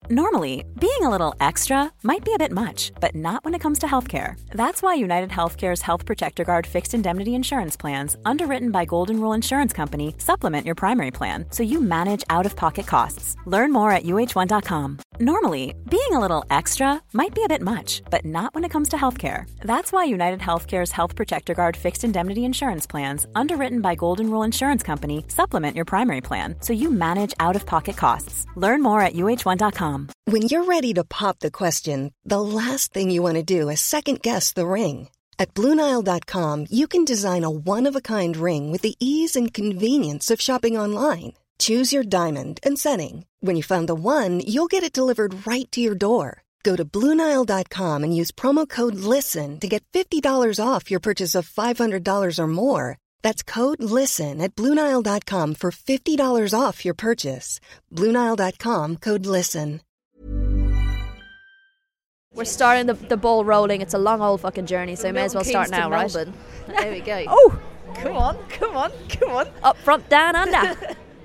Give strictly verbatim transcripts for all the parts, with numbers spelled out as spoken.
Normally, being a little extra might be a bit much, but not when it comes to healthcare. That's why United Healthcare's Health Protector Guard fixed indemnity insurance plans, underwritten by Golden Rule Insurance Company, supplement your primary plan so you manage out-of-pocket costs. Learn more at U H one dot com. Normally, being a little extra might be a bit much, but not when it comes to healthcare. That's why United Healthcare's Health Protector Guard fixed indemnity insurance plans, underwritten by Golden Rule Insurance Company, supplement your primary plan so you manage out-of-pocket costs. Learn more at U H one dot com. When you're ready to pop the question, the last thing you want to do is second-guess the ring. At Blue Nile dot com, you can design a one-of-a-kind ring with the ease and convenience of shopping online. Choose your diamond and setting. When you find the one, you'll get it delivered right to your door. Go to Blue Nile dot com and use promo code LISTEN to get fifty dollars off your purchase of five hundred dollars or more. That's code LISTEN at Blue Nile dot com for fifty dollars off your purchase. Blue Nile dot com, code LISTEN. We're starting the, the ball rolling. It's a long old fucking journey, so we may as well start now, right? Melbourne. There we go. Oh! Come on, come on, come on. Up front, down under.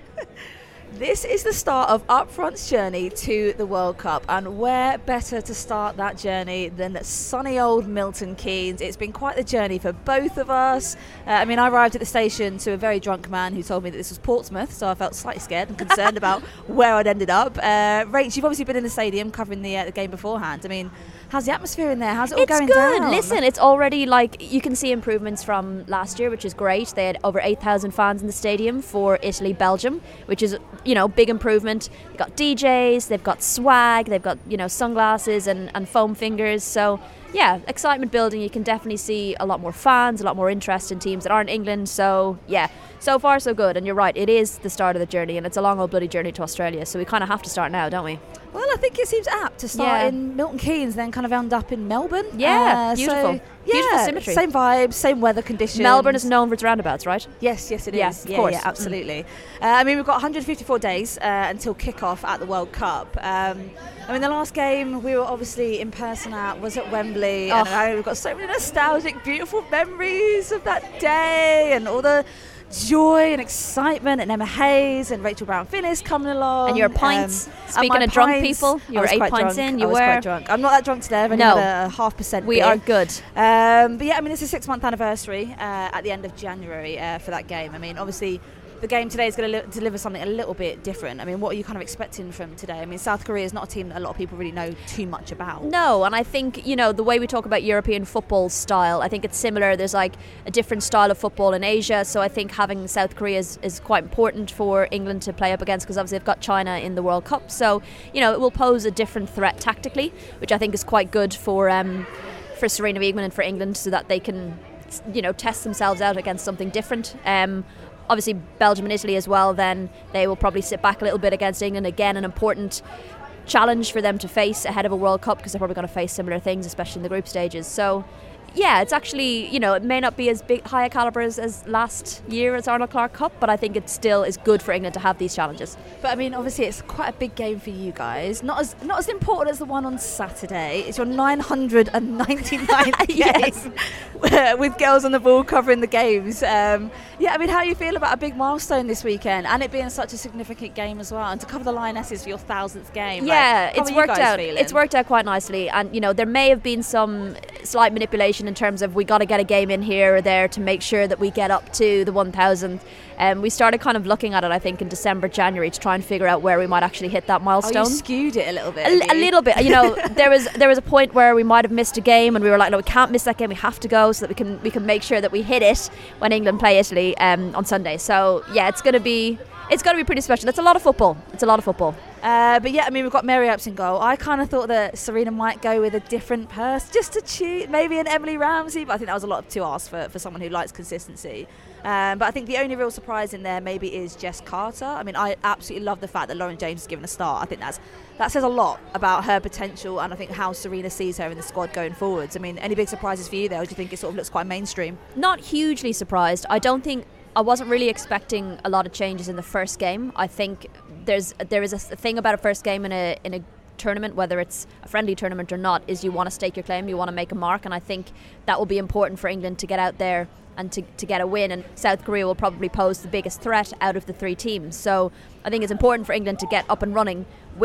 This is the start of Upfront's journey to the World Cup, and where better to start that journey than sunny old Milton Keynes. It's been quite the journey for both of us. Uh, I mean, I arrived at the station to a very drunk man who told me that this was Portsmouth, so I felt slightly scared and concerned about where I'd ended up. Uh, Rach, you've obviously been in the stadium covering the, uh, the game beforehand. I mean, how's the atmosphere in there? How's it all it's going good. down? Listen, it's already like you can see improvements from last year, which is great. They had over eight thousand fans in the stadium for Italy, Belgium, which is, you know, big improvement. They've got D Js, they've got swag, they've got, you know, sunglasses and, and foam fingers. So yeah, excitement building. You can definitely see a lot more fans, a lot more interest in teams that aren't England. So yeah, so far so good. And you're right, it is the start of the journey, and it's a long old bloody journey to Australia. So we kind of have to start now, don't we? Well, I think it seems apt to start Yeah. in Milton Keynes, then kind of end up in Melbourne. Yeah, Uh, beautiful. So, Beautiful yeah, symmetry. Same vibes, same weather conditions. Melbourne is known for its roundabouts, right? Yes, yes, it is. Yeah, of yeah, course. yeah, absolutely. Uh, I mean, we've got one hundred fifty-four days uh, until kick-off at the World Cup. Um, I mean, the last game we were obviously in person at was at Wembley, and Oh. I, we've got so many nostalgic, beautiful memories of that day and all the joy and excitement, and Emma Hayes and Rachel Brown-Finnis coming along. And your pints. Um, and Speaking my of drunk pints, people, you I were was eight quite pints drunk. in, you I was were. quite drunk. I'm not that drunk today. I've only No. had a half percent We beer. are good. Um, but yeah, I mean, it's a six-month anniversary uh, at the end of January uh, for that game. I mean, obviously, the game today is going to li- deliver something a little bit different. I mean, what are you kind of expecting from today? I mean, South Korea is not a team that a lot of people really know too much about. No, and I think, you know, the way we talk about European football style, I think it's similar. There's like a different style of football in Asia, so I think having South Korea is, is quite important for England to play up against, because obviously they've got China in the World Cup. So, you know, it will pose a different threat tactically, which I think is quite good for um, for Serena Wiegman and for England, so that they can, you know, test themselves out against something different. Um, Obviously, Belgium and Italy as well, then they will probably sit back a little bit against England. Again, an important challenge for them to face ahead of a World Cup, because they're probably going to face similar things, especially in the group stages. So, yeah, it's actually, you know, it may not be as big, high a calibre as, as last year as Arnold Clark Cup, but I think it still is good for England to have these challenges. But I mean, obviously, it's quite a big game for you guys. Not as not as important as the one on Saturday. It's your nine hundred ninety-ninth Yes. game with girls on the ball covering the games. Um, yeah, I mean, how do you feel about a big milestone this weekend, and it being such a significant game as well, and to cover the Lionesses for your thousandth game? Yeah, like, how it's are you worked guys out. feeling? It's worked out quite nicely, and you know there may have been some slight manipulation in terms of we got to get a game in here or there to make sure that we get up to the one thousand. Um, we started kind of looking at it, I think, in December, January to try and figure out where we might actually hit that milestone. Oh, you skewed it a little bit. A, have a you? little bit, you know. there was there was a point where we might have missed a game, and we were like, no, we can't miss that game. We have to go so that we can we can make sure that we hit it when England play Italy um, on Sunday. So yeah, it's gonna be it's gonna be pretty special. It's a lot of football. It's a lot of football. Uh, but yeah, I mean, we've got Mary Earps in goal. I kind of thought that Serena might go with a different person just to cheat, maybe an Emily Ramsey, but I think that was a lot to ask for, for someone who likes consistency. Um, but I think the only real surprise in there maybe is Jess Carter. I mean, I absolutely love the fact that Lauren James is given a start. I think that's that says a lot about her potential, and I think how Serena sees her in the squad going forwards. I mean, any big surprises for you there, or do you think it sort of looks quite mainstream? Not hugely surprised. I don't think I wasn't really expecting a lot of changes in the first game. I think there's there is a thing about a first game in a in a tournament, whether it's a friendly tournament or not, is you want to stake your claim, you want to make a mark, and I think that will be important for England to get out there and to, to get a win, and South Korea will probably pose the biggest threat out of the three teams. So I think it's important for England to get up and running with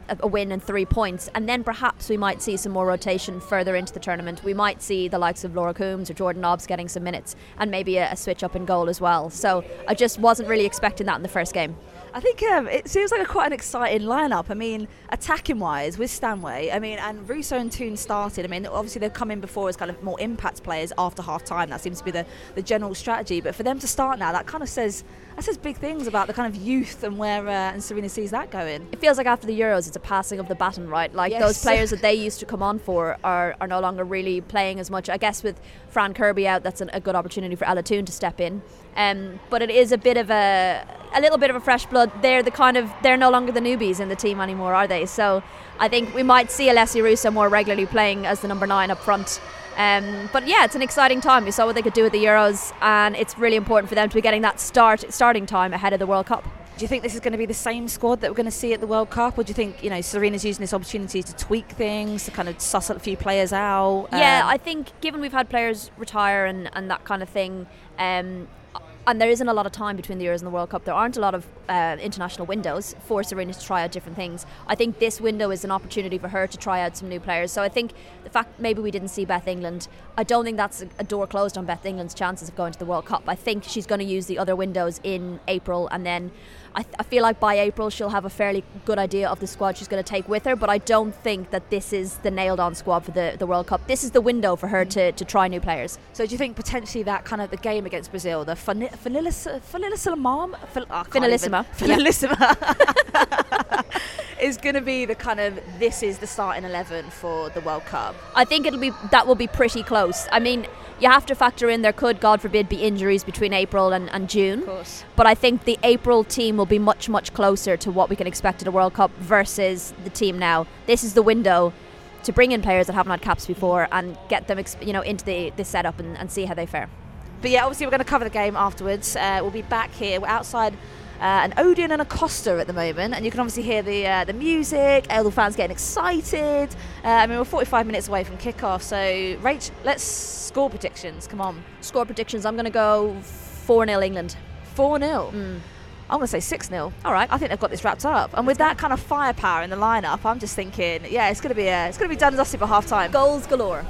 a win and three points, and then perhaps we might see some more rotation further into the tournament. We might see the likes of Laura Coombs or Jordan Nobbs getting some minutes, and maybe a, a switch up in goal as well. So I just wasn't really expecting that in the first game. I think um, it seems like a quite an exciting lineup. I mean, attacking wise with Stanway, I mean, and Russo and Toon started. I mean, obviously they've come in before as kind of more impact players after half time. That seems to be the, the general strategy. But for them to start now, that kind of says that says big things about the kind of youth and where uh, and Sarina sees that going. It feels like after the Euros, it's a passing of the baton, right? Like yes. Those players that they used to come on for are, are no longer really playing as much. I guess with Fran Kirby out, that's an, a good opportunity for Ella Toon to step in. Um, but it is a bit of a a little bit of a fresh blood. They're the kind of they're no longer the newbies in the team anymore, are they? So I think we might see Alessia Russo more regularly playing as the number nine up front. Um, but yeah, it's an exciting time. We saw what they could do with the Euros, and it's really important for them to be getting that start starting time ahead of the World Cup. Do you think this is going to be the same squad that we're going to see at the World Cup, or do you think, you know, Sarina's using this opportunity to tweak things, to kind of suss a few players out? Yeah, um, I think given we've had players retire and, and that kind of thing, um, and there isn't a lot of time between the Euros and the World Cup, there aren't a lot of uh, international windows for Sarina to try out different things. I think this window is an opportunity for her to try out some new players. So I think the fact maybe we didn't see Beth England, I don't think that's a, a door closed on Beth England's chances of going to the World Cup. I think she's going to use the other windows in April, and then I, th- I feel like by April she'll have a fairly good idea of the squad she's going to take with her, but I don't think that this is the nailed on squad for the, the World Cup. This is the window for her to, to try new players. So do you think potentially that kind of the game against Brazil, the Finalissima Finalissima is going to be the kind of, this is the starting eleven for the World Cup? I think it'll be that will be pretty close. I mean, you have to factor in there could, God forbid, be injuries between April and, and June. Of course. But I think the April team will be much, much closer to what we can expect at a World Cup versus the team now. This is the window to bring in players that haven't had caps before and get them, you know, into the, the setup and, and see how they fare. But yeah, obviously we're going to cover the game afterwards. Uh, we'll be back here. We're outside uh, an Odeon and a Costa at the moment, and you can obviously hear the uh, the music, all the fans getting excited. Uh, I mean, we're forty-five minutes away from kickoff, so Rach, let's score predictions. Come on. Score predictions. I'm going to go four nil England. four nil? Mm. I'm going to say six nil. All right. I think they've got this wrapped up. And with that kind of firepower in the lineup, I'm just thinking, yeah, it's going to be a, it's going to be done and dusted by half time. Goals galore.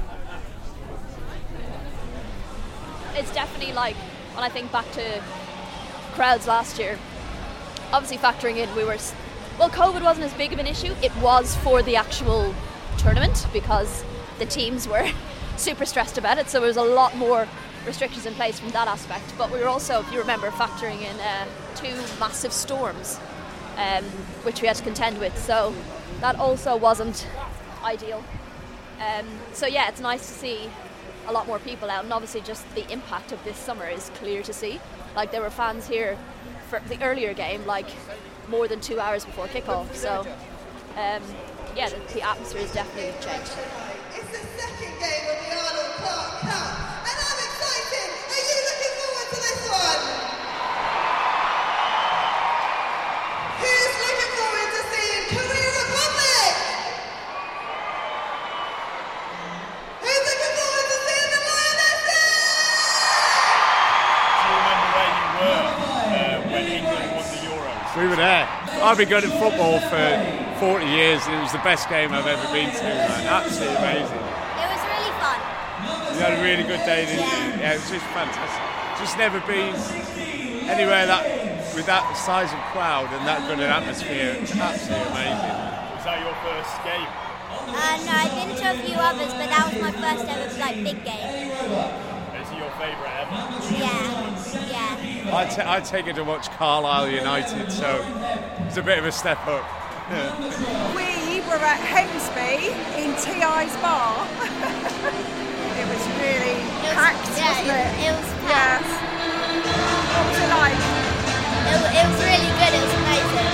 It's definitely like, when I think back to crowds last year, obviously factoring in we were, well, COVID wasn't as big of an issue. It was for the actual tournament because the teams were super stressed about it, so there was a lot more restrictions in place from that aspect. But we were also, if you remember, factoring in uh, two massive storms, um, which we had to contend with, so that also wasn't ideal. Um, so yeah, it's nice to see a lot more people out, and obviously just the impact of this summer is clear to see. Like, there were fans here for the earlier game, like more than two hours before kickoff. So um, yeah, the, the atmosphere has definitely changed. It's the second game of the Arnold Clark Cup, and I'm excited. Are you looking forward to this one? Who's looking forward to seeing Korea Republic? Who's looking forward to seeing the Lionesses? Do you remember where you were uh, when England won the Euros? We were there. I've been going to football for forty years, and it was the best game I've ever been to, man. Absolutely amazing. It was really fun. You had a really good day, didn't you? Yeah, it was just fantastic. Just never been anywhere that with that size of crowd and that good an atmosphere. It's absolutely amazing. Was that your first game? Uh, no, I've been to a few others, but that was my first ever like big game. Is it your favourite ever? Yeah, yeah. I t- I take it to watch Carlisle United, so it's a bit of a step up. We were at Hemsby in T I's bar. It was really It was, packed, yeah, wasn't it? It was Yeah. packed. What was it like? It, wa- it was really good. It was amazing.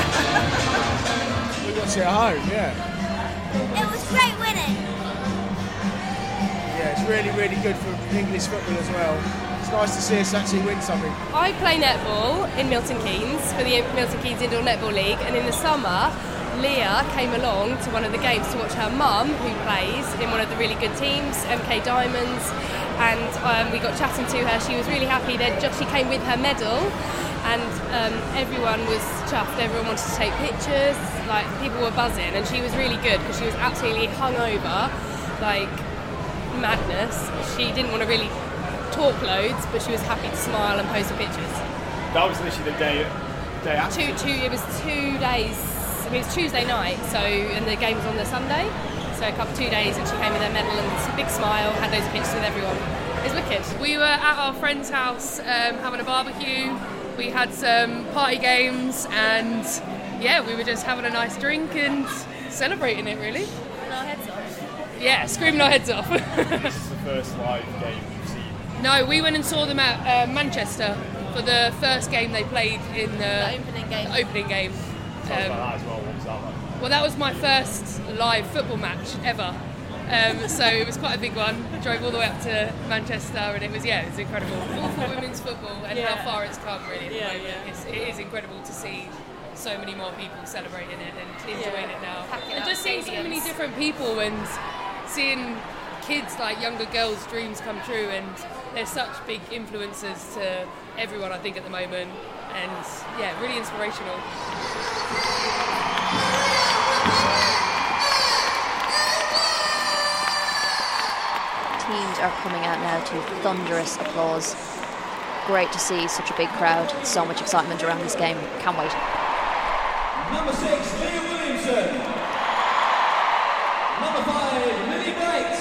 We watched it at home, yeah. It was great winning. Yeah, it's really, really good for English football as well. It's nice to see us actually win something. I play netball in Milton Keynes for the Milton Keynes Indoor Netball League, and in the summer Leah came along to one of the games to watch her mum, who plays in one of the really good teams, M K Diamonds, and um, we got chatting to her. She was really happy that she came with her medal, and um, everyone was chuffed, everyone wanted to take pictures, like people were buzzing, and she was really good because she was absolutely hungover, like madness. She didn't want to really talk loads, but she was happy to smile and post the pictures. That was literally the day, day after? Two, two, it was two days, I mean it was Tuesday night, so, and the game was on the Sunday, so a couple, two days, and she came with her medal and a big smile, had loads of pictures with everyone. It was wicked. We were at our friend's house um, having a barbecue. We had some party games and yeah, we were just having a nice drink and celebrating it really. And our heads off. Yeah, screaming our heads off. This is the first live game you've seen? No, we went and saw them at uh, Manchester for the first game they played in the, the opening game. The opening game. Talk um, about that as well, what was that like? Well, that was my first live football match ever. Um, so it was quite a big one. Drove all the way up to Manchester, and it was yeah, it was incredible. All for women's football and yeah. how far it's come. Really, at yeah, the moment. Yeah. It's, it is incredible to see so many more people celebrating it and enjoying yeah. it now. Packing and just seeing so many different people and seeing kids, like younger girls' dreams come true. And they're such big influences to everyone, I think, at the moment. And yeah, really inspirational. Teams are coming out now to thunderous applause. Great to see such a big crowd. So much excitement around this game. Can't wait. Number six, Leah Williamson. Number five, Lily Bates.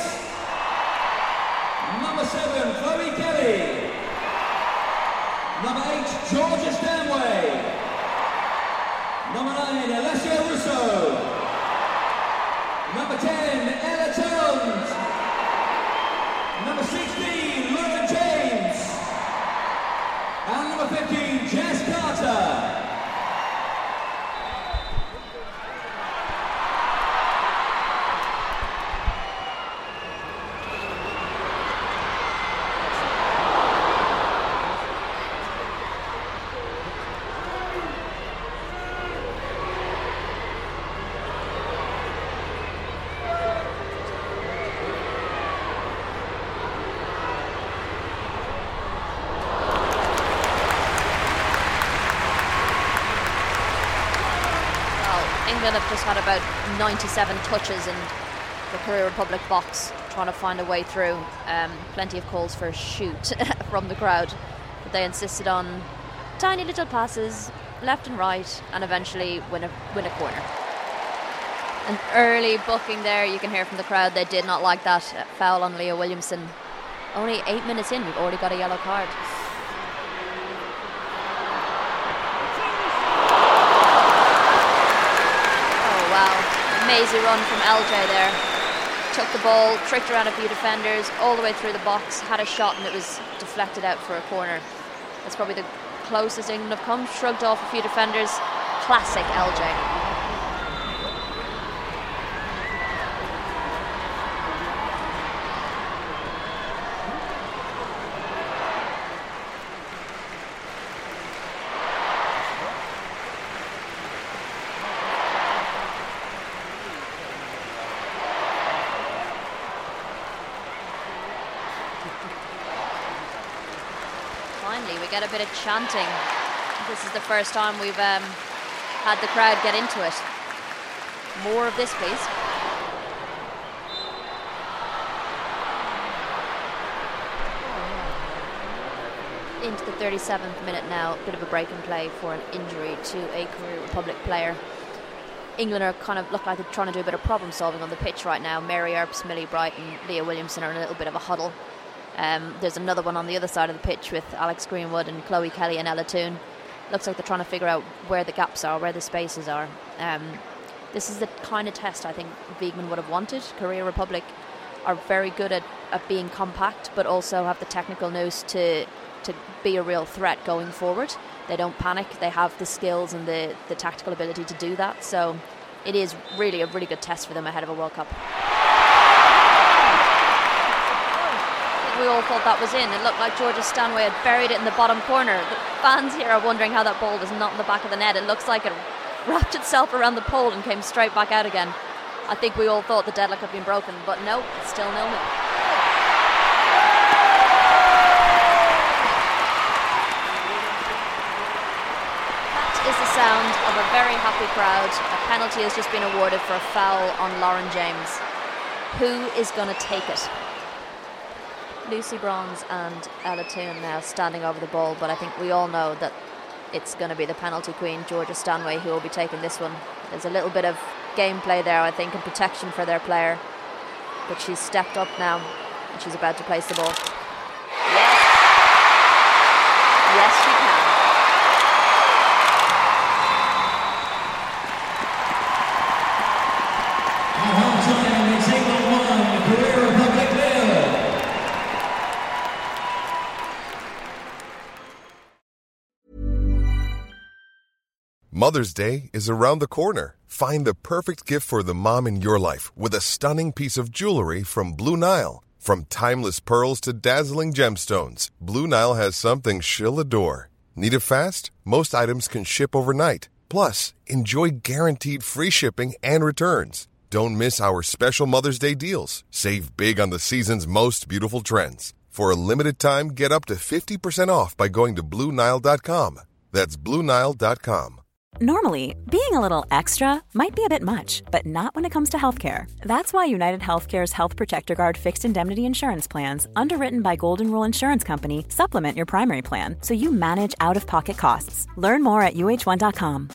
Number seven, Chloe Kelly. Number eight, Georgia Stanway. Number nine, Alessia Russo. Number ten, Ella Towns. Number sixteen, Lauren James. And number fifteen, Jess Carter. England have just had about ninety-seven touches in the Korea Republic box, trying to find a way through. Um, plenty of calls for a shoot from the crowd, but they insisted on tiny little passes left and right, and eventually win a win a corner. An early booking there, you can hear from the crowd. They did not like that foul on Leah Williamson. Only eight minutes in, we've already got a yellow card. Amazing run from L J there. Took the ball, tricked around a few defenders, all the way through the box, had a shot, and it was deflected out for a corner. That's probably the closest England have come. Shrugged off a few defenders. Classic L J. We get a bit of chanting. This is the first time we've um, had the crowd get into it. More of this, please. Into the thirty-seventh minute now. Bit of a break in play for an injury to a Korea Republic player. England are kind of look like they're trying to do a bit of problem solving on the pitch right now. Mary Earps, Millie Bright and Leah Williamson are in a little bit of a huddle. Um, there's another one on the other side of the pitch with Alex Greenwood and Chloe Kelly and Ella Toon. Looks like they're trying to figure out where the gaps are, where the spaces are. Um, this is the kind of test I think Wiegman would have wanted. Korea Republic are very good at, at being compact, but also have the technical nous to to be a real threat going forward. They don't panic. They have the skills and the, the tactical ability to do that. So it is really a really good test for them ahead of a World Cup. We all thought that was in. It looked like Georgia Stanway had buried it in the bottom corner. The fans here are wondering how that ball was not in the back of the net. It looks like it wrapped itself around the pole and came straight back out again. I think we all thought the deadlock had been broken, but no, it's still nil nil. sound of a very happy crowd. A penalty has just been awarded for a foul on Lauren James. Who is going to take it? Lucy Bronze and Ella Toon now standing over the ball, but I think we all know that it's going to be the penalty queen, Georgia Stanway, who will be taking this one. There's a little bit of gameplay there, I think, and protection for their player. But she's stepped up now, and she's about to place the ball. Yes. Yes, she can. Mother's Day is around the corner. Find the perfect gift for the mom in your life with a stunning piece of jewelry from Blue Nile. From timeless pearls to dazzling gemstones, Blue Nile has something she'll adore. Need it fast? Most items can ship overnight. Plus, enjoy guaranteed free shipping and returns. Don't miss our special Mother's Day deals. Save big on the season's most beautiful trends. For a limited time, get up to fifty percent off by going to Blue Nile dot com. That's Blue Nile dot com. Normally, being a little extra might be a bit much, but not when it comes to healthcare. That's why United Healthcare's Health Protector Guard fixed indemnity insurance plans, underwritten by Golden Rule Insurance Company, supplement your primary plan so you manage out-of-pocket costs. Learn more at U H one dot com.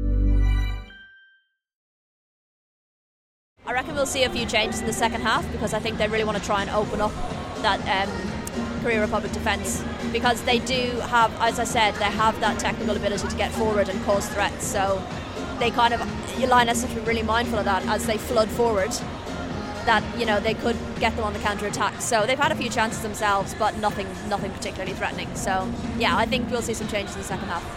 I reckon we'll see a few changes in the second half because I think they really want to try and open up that um, Korea Republic defence, because they do have, as I said, they have that technical ability to get forward and cause threats. So they kind of, Lioness has to be really mindful of that as they flood forward, that, you know, they could get them on the counter-attack. So they've had a few chances themselves, but nothing nothing particularly threatening. So yeah, I think we'll see some changes in the second half.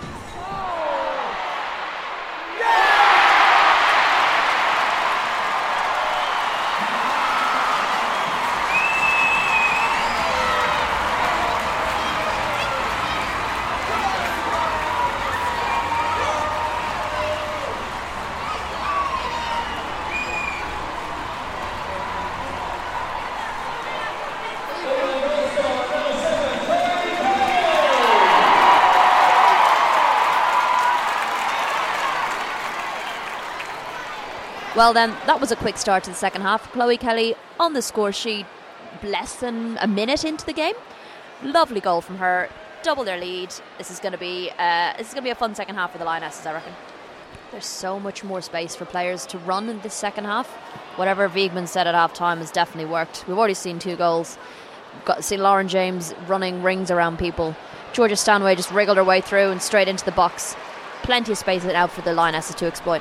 Well then, that was a quick start to the second half. Chloe Kelly on the score sheet less than a minute into the game. Lovely goal from her, double their lead. This is going to be uh, this is going to be a fun second half for the Lionesses, I reckon. There's so much more space for players to run in this second half. Whatever Wiegman said at half time has definitely worked. We've already seen two goals. We've got to see Lauren James running rings around people. Georgia Stanway just wriggled her way through and straight into the box. Plenty of space out for the Lionesses to exploit.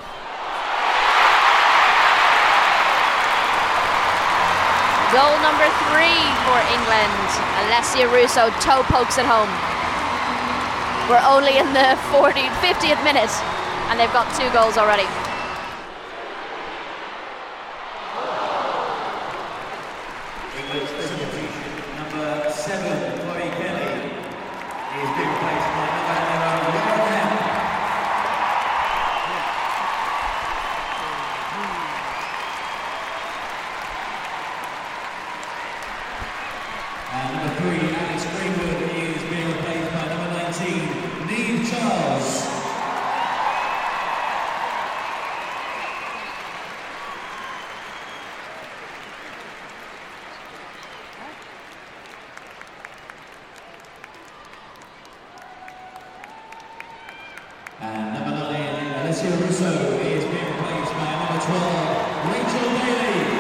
Goal number three for England. Alessia Russo toe pokes it home. We're only in the fortieth, fiftieth minute and they've got two goals already. England's substitution, number seven, Chloe Kelly, is being replaced by number Laura Kemp. And number three, Alex Greenwood, is being replaced by number nineteen, Neve Charles. And number nine, Alessia Russo, is being replaced by number twelve, Rachel Bailey.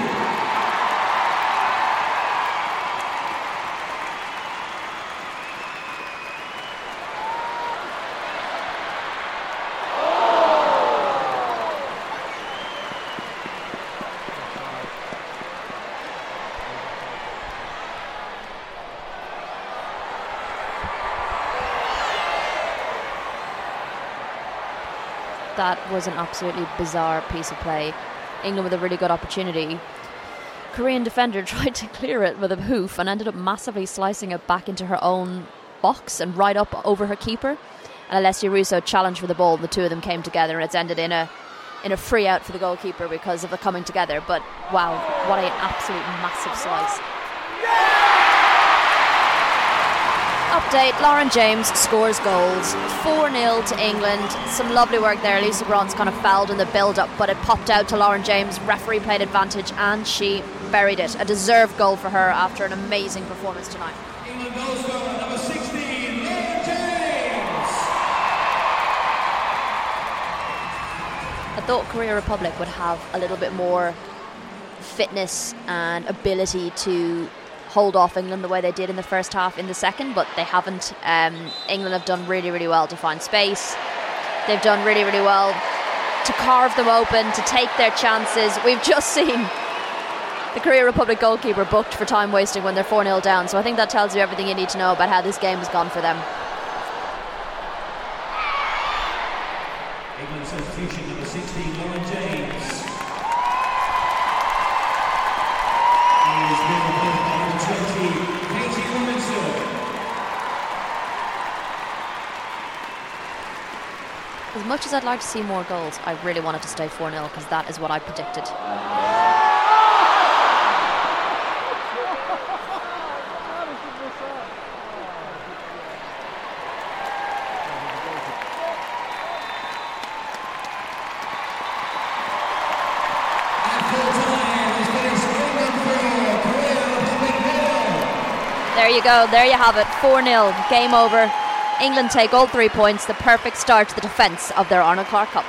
That was an absolutely bizarre piece of play. England with a really good opportunity. Korean defender tried to clear it with a hoof and ended up massively slicing it back into her own box and right up over her keeper. And Alessia Russo challenged for the ball. The two of them came together and it's ended in a in a free out for the goalkeeper because of the coming together. But wow, what an absolute massive slice. update, Lauren James scores goals. four nil to England. Some lovely work there. Lisa Bronze kind of fouled in the build-up, but it popped out to Lauren James. Referee played advantage and she buried it. A deserved goal for her after an amazing performance tonight. England goal scorer number sixteen, Lauren James. I thought Korea Republic would have a little bit more fitness and ability to hold off England the way they did in the first half in the second, but they haven't. Um, England have done really, really well to find space. They've done really, really well to carve them open, to take their chances. We've just seen the Korea Republic goalkeeper booked for time wasting when they're four nil down, so I think that tells you everything you need to know about how this game has gone for them. England substitution number sixteen, Lauren James. Is Liverpool number twenty, Katie Robinson. As much as I'd like to see more goals, I really wanted to stay four nil because that is what I predicted. There you go, there you have it, four nil, game over. England take all three points, the perfect start to the defence of their Arnold Clark Cup.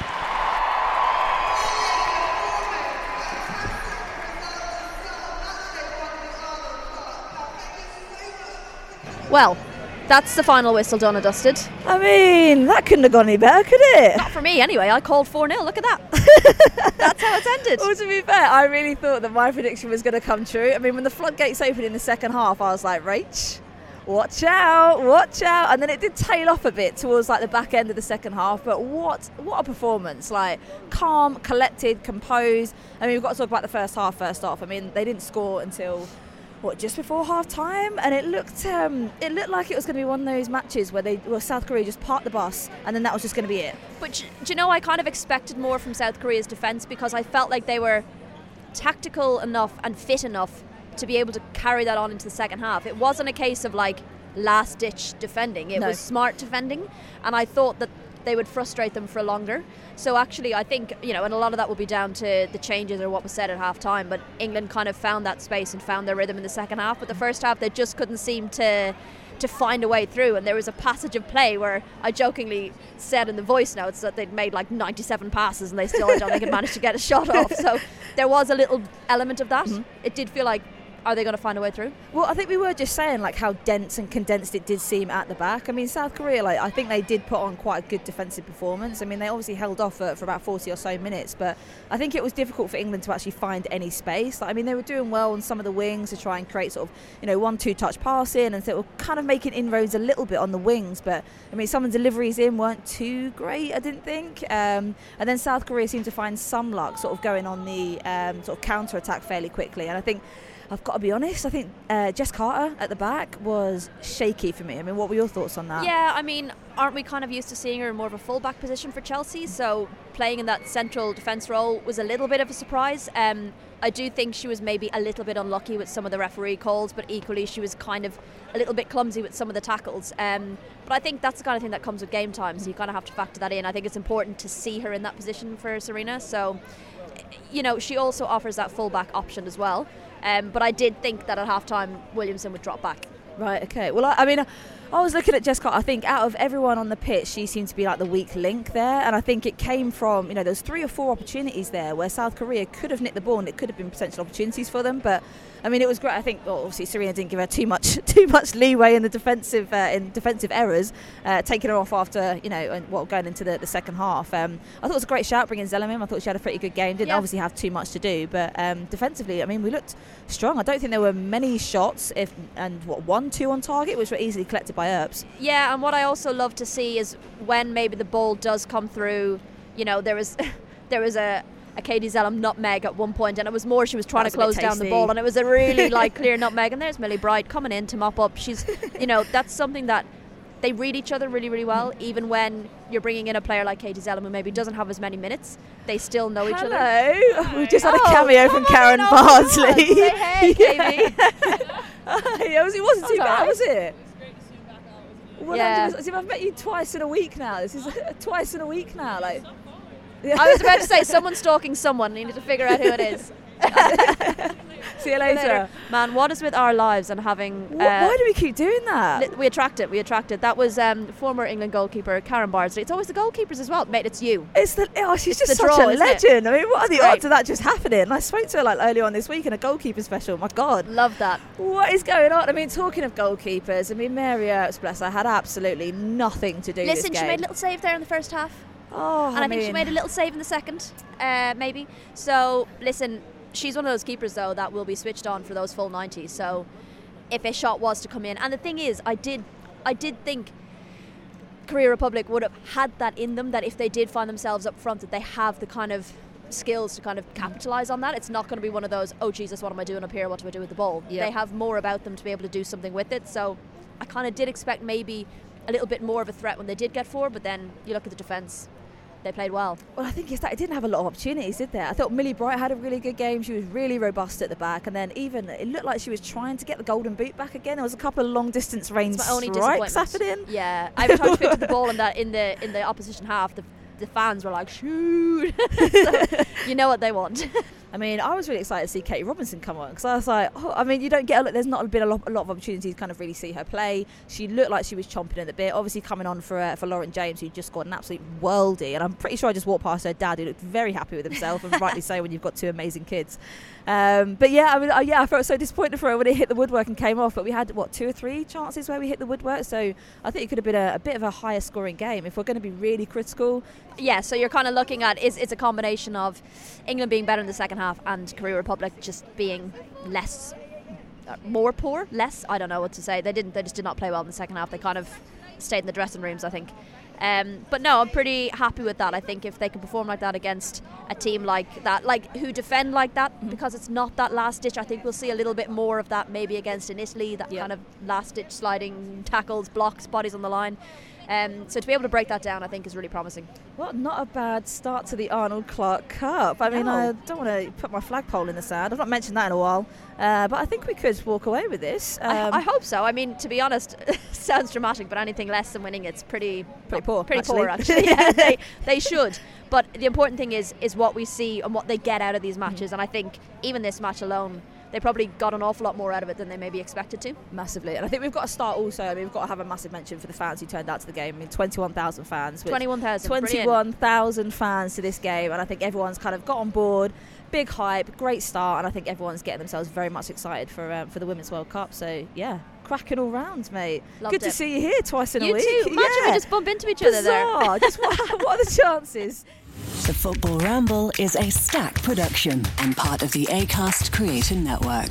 Well, that's the final whistle done and dusted. I mean, that couldn't have gone any better, could it? Not for me anyway, I called four nil, look at that. That's how it's ended. Well, to be fair, I really thought that my prediction was going to come true. I mean, when the floodgates opened in the second half, I was like, Rach, watch out, watch out. And then it did tail off a bit towards like the back end of the second half, but what what a performance. Like, calm, collected, composed. I mean, we've got to talk about the first half first off. I mean, they didn't score until... what, just before half time, and it looked um, it looked like it was going to be one of those matches where they well South Korea just parked the bus and then that was just going to be it. But do you know, I kind of expected more from South Korea's defence because I felt like they were tactical enough and fit enough to be able to carry that on into the second half. It wasn't a case of like last ditch defending, it No. was smart defending, and I thought that they would frustrate them for longer. So actually I think, you know, and a lot of that will be down to the changes or what was said at half time, but England kind of found that space and found their rhythm in the second half, but the first half they just couldn't seem to to find a way through. And there was a passage of play where I jokingly said in the voice notes that they'd made like ninety-seven passes and they still I don't think had managed to get a shot off. So there was a little element of that. Mm-hmm. It did feel like, are they going to find a way through? Well, I think we were just saying like how dense and condensed it did seem at the back. I mean, South Korea, like I think they did put on quite a good defensive performance. I mean, they obviously held off for, for about forty or so minutes, but I think it was difficult for England to actually find any space. Like, I mean, they were doing well on some of the wings to try and create sort of, you know, one, two touch passing, and so they were kind of making inroads a little bit on the wings. But I mean, some of the deliveries in weren't too great, I didn't think. Um, and then South Korea seemed to find some luck sort of going on the um, sort of counter attack fairly quickly. And I think, I've got to be honest, I think uh, Jess Carter at the back was shaky for me. I mean, what were your thoughts on that? Yeah, I mean, aren't we kind of used to seeing her in more of a full-back position for Chelsea? So playing in that central defence role was a little bit of a surprise. Um, I do think she was maybe a little bit unlucky with some of the referee calls, but equally she was kind of a little bit clumsy with some of the tackles. Um, but I think that's the kind of thing that comes with game time, so you kind of have to factor that in. I think it's important to see her in that position for Sarina. So, you know, she also offers that full-back option as well. Um, but I did think that at half-time Williamson would drop back. Right, okay. Well, I, I mean, I was looking at Jess Carter. I think out of everyone on the pitch, she seemed to be like the weak link there. And I think it came from, you know, there's three or four opportunities there where South Korea could have nicked the ball and it could have been potential opportunities for them. But I mean, it was great. I think, well, obviously, Sarina didn't give her too much, too much leeway in the defensive, uh, in defensive errors, uh, taking her off after, you know, and well, going into the, the second half. Um, I thought it was a great shout bringing Zellem in. I thought she had a pretty good game. Didn't yeah. obviously have too much to do, but um, defensively, I mean, we looked strong. I don't think there were many shots, if and what one, two on target, which were easily collected by Earps. Yeah, and what I also love to see is when maybe the ball does come through. You know, there was there was a. a Katie Zellem nutmeg at one point, and it was more she was trying to close down the ball, and it was a really like clear nutmeg. And there's Millie Bright coming in to mop up. She's, you know, that's something that they read each other really, really well. Even when you're bringing in a player like Katie Zellem who maybe doesn't have as many minutes, they still know each Hello. other. Hello, we've just had a oh, cameo from Karen Bardsley. Say hey, Katie. Yeah, it, was, it wasn't too bad, was it? one hundred percent. I've met you twice in a week now. This is twice in a week now. Like, I was about to say someone's stalking someone. You need to figure out who it is. See you later. later. Man, what is with our lives and having... Uh, Why do we keep doing that? Li- we attract it, we attract it. That was um, former England goalkeeper Karen Bardsley. It's always the goalkeepers as well. Mate, it's you. It's the oh, she's it's just such draw, a legend. I mean, what are the odds of that just happening? And I spoke to her like earlier on this week in a goalkeeper special. My God. Love that. What is going on? I mean, talking of goalkeepers, I mean, Mary Earps, bless her, had absolutely nothing to do with this Listen, game. she made a little save there in the first half. Oh, And I, I mean, think she made a little save in the second, uh, maybe. So, listen... She's one of those keepers, though, that will be switched on for those full ninety. So, if a shot was to come in, and the thing is, I did, I did think Korea Republic would have had that in them. That if they did find themselves up front, that they have the kind of skills to kind of capitalise on that. It's not going to be one of those, oh Jesus, what am I doing up here? What do I do with the ball? Yep. They have more about them to be able to do something with it. So, I kind of did expect maybe a little bit more of a threat when they did get forward. But then you look at the defence. They played well. Well, I think it's that it didn't have a lot of opportunities, did there? I thought Millie Bright had a really good game. She was really robust at the back, and then even it looked like she was trying to get the golden boot back again. There was a couple of long distance range strikes happening. Yeah, every time she picked up the ball in that in the in the opposition half, the the fans were like, shoot. So, you know what they want. I mean, I was really excited to see Katie Robinson come on because I was like, oh, I mean, you don't get a lot, there's not been a lot, a lot of opportunities to kind of really see her play. She looked like she was chomping at the bit. Obviously, coming on for uh, for Lauren James, who just scored an absolute worldie, and I'm pretty sure I just walked past her dad, who looked very happy with himself, and rightly so when you've got two amazing kids. Um, but yeah, I mean, uh, yeah, I felt so disappointed for her when it hit the woodwork and came off. But we had what two or three chances where we hit the woodwork, so I think it could have been a, a bit of a higher scoring game if we're going to be really critical. Yeah, so you're kind of looking at is it's a combination of England being better in the second half and Korea Republic just being less, uh, more poor, less. I don't know what to say. They didn't. They just did not play well in the second half. They kind of stayed in the dressing rooms, I think. Um, but no, I'm pretty happy with that. I think if they can perform like that against a team like that, like who defend like that, mm-hmm. because it's not that last ditch. I think we'll see a little bit more of that maybe against in Italy. That yep. kind of last ditch sliding tackles, blocks, bodies on the line. Um, so to be able to break that down, I think, is really promising. Well, not a bad start to the Arnold Clark Cup. I mean, no. I don't want to put my flagpole in the sand. I've not mentioned that in a while. Uh, but I think we could walk away with this. Um, I, I hope so. I mean, to be honest, sounds dramatic, but anything less than winning, it's pretty pretty poor. Pretty actually. poor, actually. Yeah, they, they should. But the important thing is is what we see and what they get out of these matches. Mm. And I think even this match alone, they probably got an awful lot more out of it than they maybe expected to. Massively. And I think we've got to start also, I mean, we've got to have a massive mention for the fans who turned out to the game. I mean, twenty-one thousand fans. twenty-one thousand. twenty-one thousand fans to this game. And I think everyone's kind of got on board. Big hype, great start. And I think everyone's getting themselves very much excited for um, for the Women's World Cup. So, yeah, cracking all round, mate. Loved Good it. to see you here twice in you a week. You too. Imagine yeah. we just bump into each Bizarre. other there. Just what, what are the chances? The Football Ramble is a Stack production and part of the Acast Creator Network.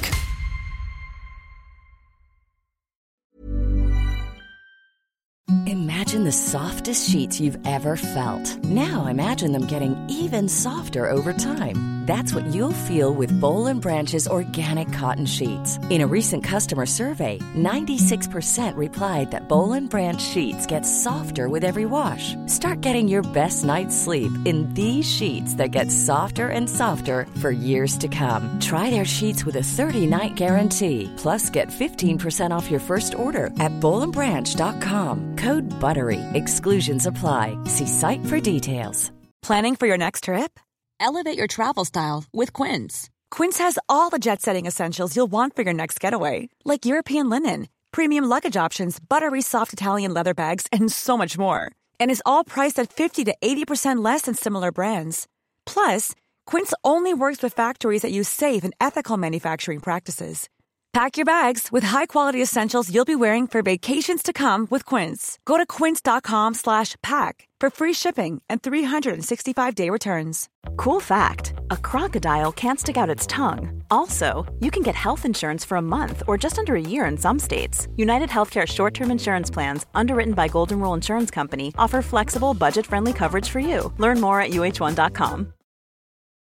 Imagine the softest sheets you've ever felt. Now imagine them getting even softer over time. That's what you'll feel with Boll and Branch's organic cotton sheets. In a recent customer survey, ninety-six percent replied that Boll and Branch sheets get softer with every wash. Start getting your best night's sleep in these sheets that get softer and softer for years to come. Try their sheets with a thirty-night guarantee. Plus, get fifteen percent off your first order at boll and branch dot com. Code BUTTERY. Exclusions apply. See site for details. Planning for your next trip? Elevate your travel style with Quince. Quince has all the jet-setting essentials you'll want for your next getaway, like European linen, premium luggage options, buttery soft Italian leather bags, and so much more. And is all priced at fifty to eighty percent less than similar brands. Plus, Quince only works with factories that use safe and ethical manufacturing practices. Pack your bags with high-quality essentials you'll be wearing for vacations to come with Quince. Go to quince.com slash pack for free shipping and three sixty-five day returns. Cool fact, a crocodile can't stick out its tongue. Also, you can get health insurance for a month or just under a year in some states. United Healthcare short-term insurance plans, underwritten by Golden Rule Insurance Company, offer flexible, budget-friendly coverage for you. Learn more at U H one dot com.